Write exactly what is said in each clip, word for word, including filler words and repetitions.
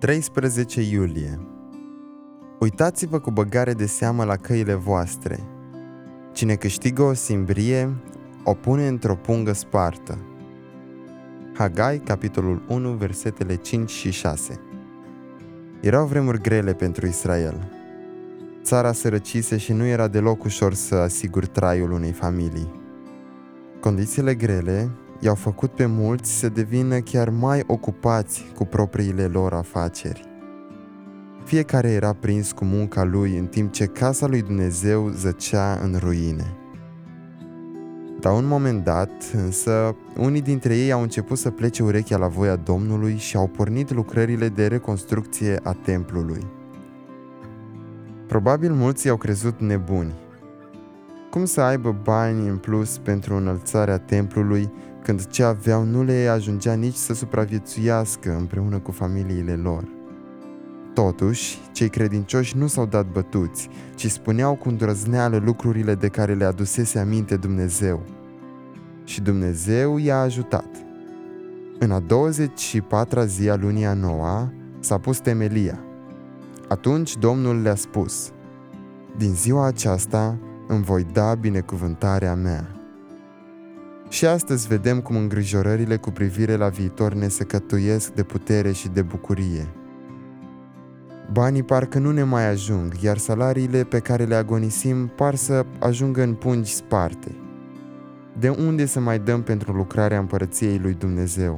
treisprezece iulie. Uitați-vă cu băgare de seamă la căile voastre. Cine câștigă o simbrie, o pune într-o pungă spartă. Hagai, capitolul unu, versetele cinci și șase. Erau vremuri grele pentru Israel. Țara sărăcise și nu era deloc ușor să asiguri traiul unei familii. Condițiile grele i-au făcut pe mulți să devină chiar mai ocupați cu propriile lor afaceri. Fiecare era prins cu munca lui, în timp ce casa lui Dumnezeu zăcea în ruine. La un moment dat, însă, unii dintre ei au început să plece urechea la voia Domnului și au pornit lucrările de reconstrucție a templului. Probabil mulți i-au crezut nebuni. Cum să aibă bani în plus pentru înălțarea templului, când ce aveau nu le ajungea nici să supraviețuiască împreună cu familiile lor? Totuși, cei credincioși nu s-au dat bătuți, ci spuneau cu îndrăzneală lucrurile de care le adusese aminte Dumnezeu. Și Dumnezeu i-a ajutat. În a douăzeci și patra zi a lunii a noua s-a pus temelia. Atunci Domnul le-a spus: din ziua aceasta îmi voi da binecuvântarea mea. Și astăzi vedem cum îngrijorările cu privire la viitor ne secătuiesc de putere și de bucurie. Banii parcă nu ne mai ajung, iar salariile pe care le agonisim par să ajungă în pungi sparte. De unde să mai dăm pentru lucrarea împărăției lui Dumnezeu?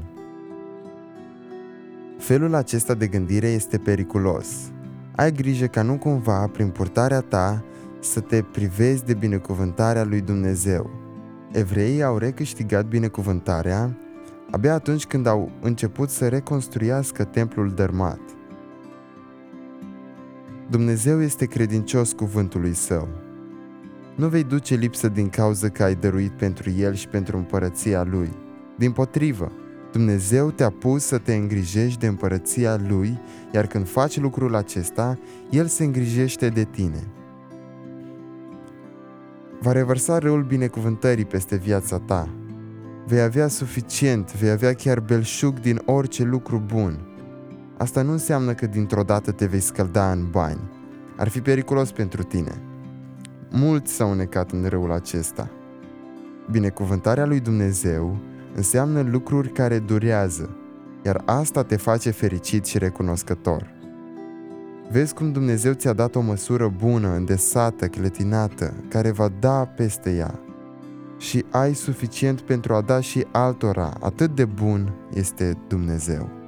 Felul acesta de gândire este periculos. Ai grijă ca nu cumva, prin purtarea ta, să te privezi de binecuvântarea lui Dumnezeu. Evreii au recâștigat binecuvântarea abia atunci când au început să reconstruiască templul dărmat. Dumnezeu este credincios cuvântului Său. Nu vei duce lipsă din cauza că ai dăruit pentru El și pentru împărăția Lui. Dimpotrivă, Dumnezeu te-a pus să te îngrijești de împărăția Lui, iar când faci lucrul acesta, El se îngrijește de tine. Va revărsa râul binecuvântării peste viața ta. Vei avea suficient, vei avea chiar belșug din orice lucru bun. Asta nu înseamnă că dintr-o dată te vei scălda în bani. Ar fi periculos pentru tine. Mulți s-au necat în râul acesta. Binecuvântarea lui Dumnezeu înseamnă lucruri care durează, iar asta te face fericit și recunoscător. Vezi cum Dumnezeu ți-a dat o măsură bună, îndesată, clătinată, care va da peste ea. Și ai suficient pentru a da și altora, atât de bun este Dumnezeu.